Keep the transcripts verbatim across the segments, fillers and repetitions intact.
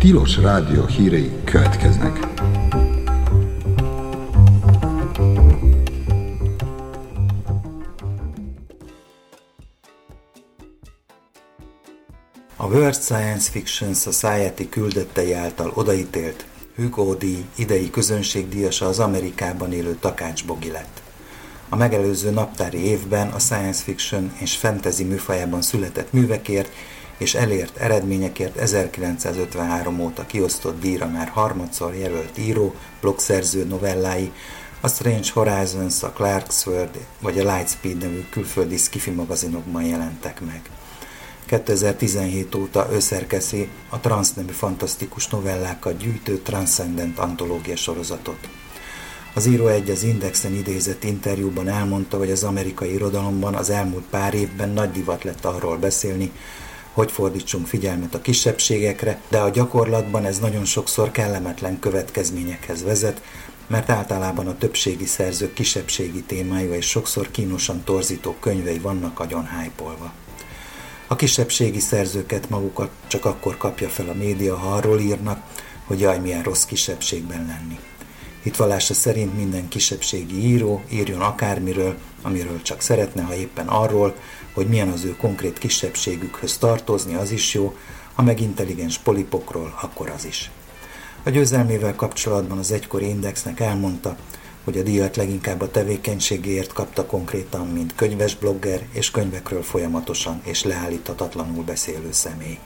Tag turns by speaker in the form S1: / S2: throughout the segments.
S1: Tilos Rádió hírei következnek.
S2: A World Science Fiction Society küldöttei által odaítélt Hugo-díj idei közönségdíjasa az Amerikában élő Takács Bogi lett. A megelőző naptári évben a science fiction és fantasy műfajában született művekért és elért eredményekért ezerkilencszázötvenhárom óta kiosztott díjra már harmadszor jelölt író, blogszerző novellái, a Strange Horizons, a Clarkesworld vagy a Lightspeed nevű külföldi sci-fi magazinokban jelentek meg. kétezer-tizenhét óta ő szerkeszi a Trans nevű fantasztikus novellákat gyűjtő Transcendent antológia sorozatot. Az író egy az Indexen idézett interjúban elmondta, hogy az amerikai irodalomban az elmúlt pár évben nagy divat lett arról beszélni, hogy fordítsunk figyelmet a kisebbségekre, de a gyakorlatban ez nagyon sokszor kellemetlen következményekhez vezet, mert általában a többségi szerzők kisebbségi témájú és sokszor kínosan torzító könyvei vannak agyon hype-olva. A kisebbségi szerzőket magukat csak akkor kapja fel a média, ha arról írnak, hogy jaj, milyen rossz kisebbségben lenni. Hitvallása szerint minden kisebbségi író írjon akármiről, amiről csak szeretne, ha éppen arról, hogy milyen az ő konkrét kisebbségükhöz tartozni, az is jó, ha meg intelligens polipokról, akkor az is. A győzelmével kapcsolatban az egykori Indexnek elmondta, hogy a díjat leginkább a tevékenységéért kapta konkrétan, mint könyves blogger és könyvekről folyamatosan és leállíthatatlanul beszélő személy.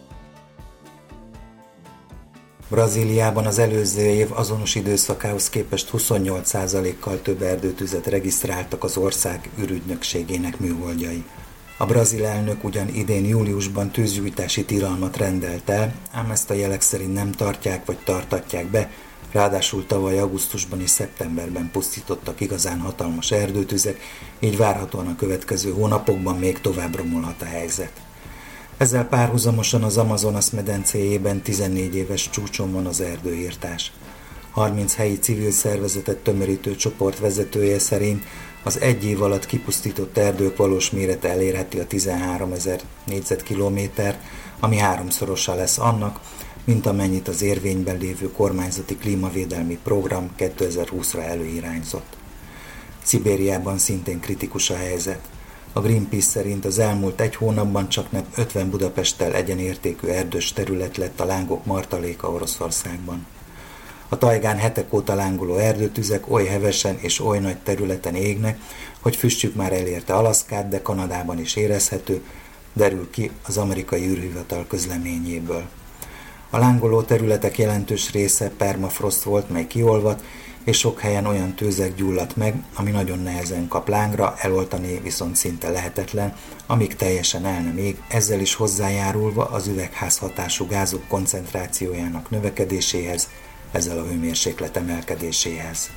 S2: Brazíliában az előző év azonos időszakához képest huszonnyolc százalékkal több erdőtüzet regisztráltak az ország űrügynökségének műholdjai. A brazil elnök ugyan idén júliusban tűzgyújtási tilalmat rendelt el, ám ezt a jelek szerint nem tartják vagy tartatják be, ráadásul tavaly augusztusban és szeptemberben pusztítottak igazán hatalmas erdőtüzek, így várhatóan a következő hónapokban még tovább romolhat a helyzet. Ezzel párhuzamosan az Amazonas medencéjében tizennégy éves csúcson van az erdőirtás. harminc helyi civil szervezetet tömörítő csoport vezetője szerint az egy év alatt kipusztított erdők valós mérete elérheti a tizenháromezer négyzetkilométer, ami háromszorosa lesz annak, mint amennyit az érvényben lévő kormányzati klímavédelmi program kétezer-húszra előirányzott. Szibériában szintén kritikus a helyzet. A Greenpeace szerint az elmúlt egy hónapban csaknem ötven Budapesttel egyenértékű erdős terület lett a lángok martaléka Oroszországban. A tajgán hetek óta lángoló erdőtüzek oly hevesen és oly nagy területen égnek, hogy füstjük már elérte Alaszkát, de Kanadában is érezhető, derül ki az amerikai űrhivatal közleményéből. A lángoló területek jelentős része permafrost volt, mely kiolvadt, és sok helyen olyan tőzeg gyulladt meg, ami nagyon nehezen kap lángra, eloltani viszont szinte lehetetlen, amíg teljesen el nem ég, ezzel is hozzájárulva az üvegházhatású gázok koncentrációjának növekedéséhez, ezzel a hőmérséklet emelkedéséhez.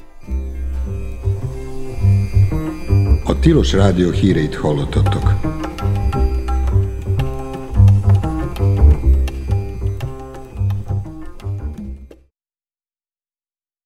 S1: A Tilos Rádió híreit hallottatok.